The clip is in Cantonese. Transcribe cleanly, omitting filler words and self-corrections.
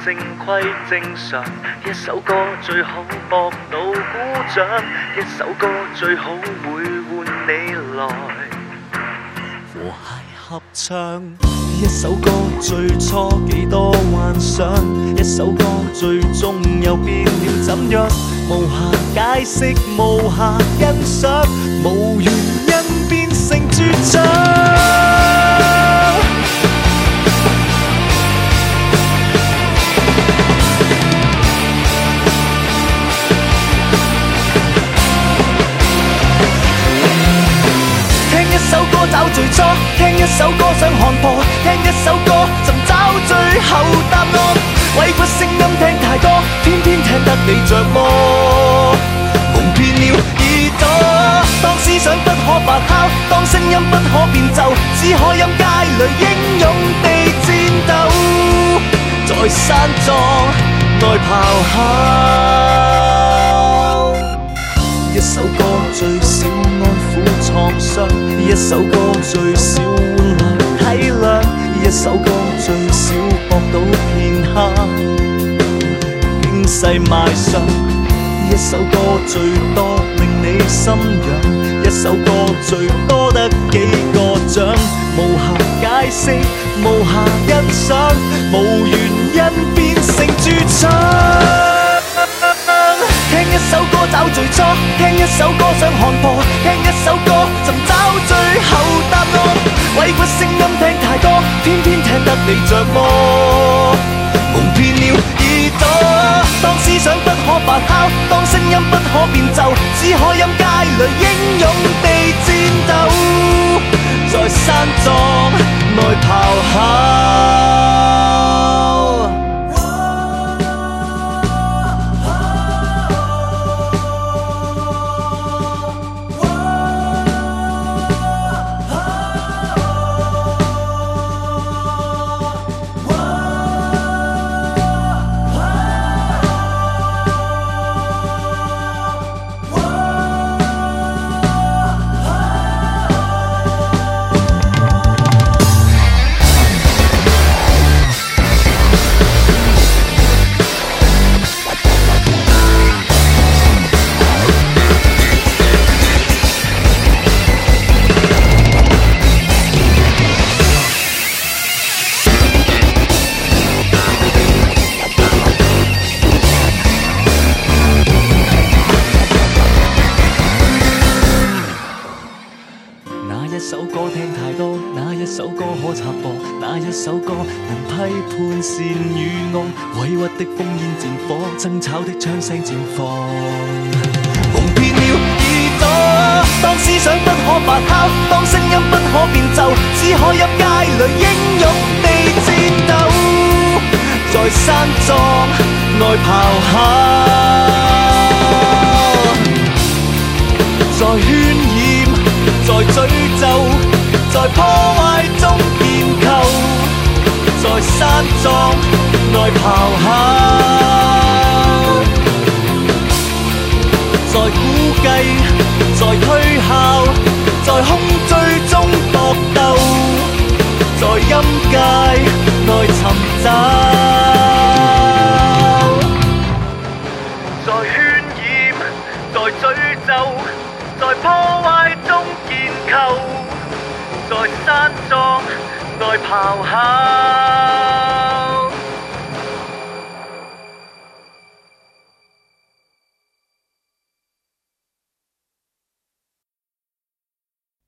正規正常，一首歌最好博到鼓掌，一首歌最好會換你來和諧合唱。一首歌最初幾多幻想，一首歌最終又變了怎樣？無暇解釋，無暇欣賞，無原因變成絕唱。一首歌找最初，聽一首歌想看破，聽一首歌尋找最後答案。委屈聲音聽太多，偏偏聽得你着魔，蒙騙了耳朵。當思想不可發酵，當聲音不可變奏，只可陰街裏英勇地戰鬥，在山莊內咆哮。一首歌最少安撫創傷，一首歌最少換來體諒，一首歌最少博到片刻驚世賣相，一首歌最多令你心癢，一首歌最多得幾個獎，無暇解釋，無暇欣賞，無原因變成絕唱。聽一首歌找最初，聽一首歌想看破，聽一首歌尋找最後答案。委屈聲音聽太多，偏偏聽得你着魔，蒙騙了耳朵。當思想不可發酵，當聲音不可變奏，只可陰街裏英勇地戰鬥，在山莊內咆哮。一首歌聽太多，哪一首歌可插播？哪一首歌能批判善與惡？委屈的烽煙戰火，爭吵的槍聲漸放，蒙騙了耳朵。當思想不可發酵，當聲音不可變奏，只可陰街裏英勇地戰鬥，在山莊內咆哮，在渲染。在詛咒，在破壞中建構，在山莊內咆哮，在估計，在推敲，在空追中搏鬥，在陰界內尋找，在渲染，在詛咒，在破壞中建構，在山莊內咆哮。